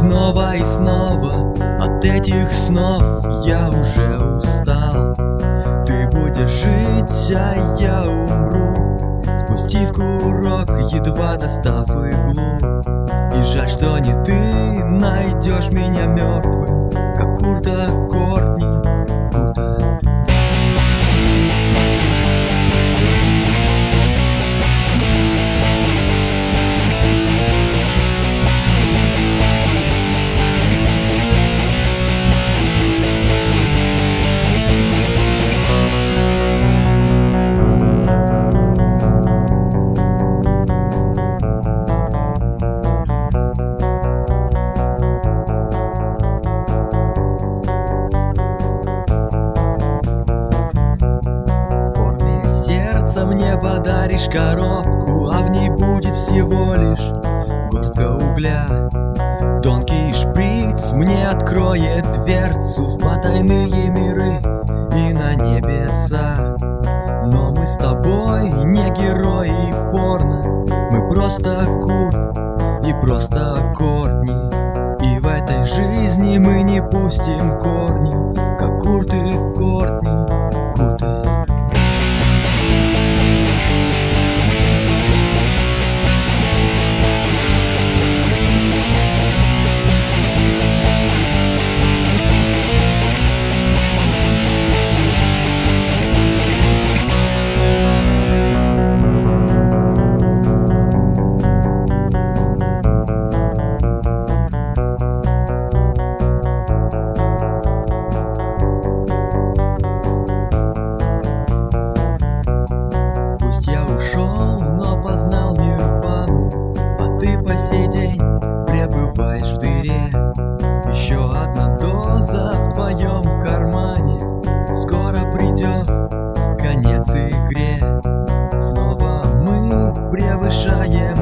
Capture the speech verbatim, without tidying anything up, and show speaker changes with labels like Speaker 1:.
Speaker 1: снова и снова от этих снов я уже устал. Ты будешь жить, а я умру, спустив курок, едва достав иглу. И жаль, что не ты найдешь меня мертвым, как Курта Кортни Кута. Сердце мне подаришь коробку, а в ней будет всего лишь горстка угля. Тонкий шприц мне откроет дверцу в потайные миры и на небеса. Но мы с тобой не герои порно, мы просто Курт и просто Кортни. И в этой жизни мы не пустим корни, как Курт и Кортни Кута. Но познал нирвану, а ты по сей день пребываешь в дыре. Еще одна доза в твоем кармане, скоро придет конец игре. Снова мы превышаем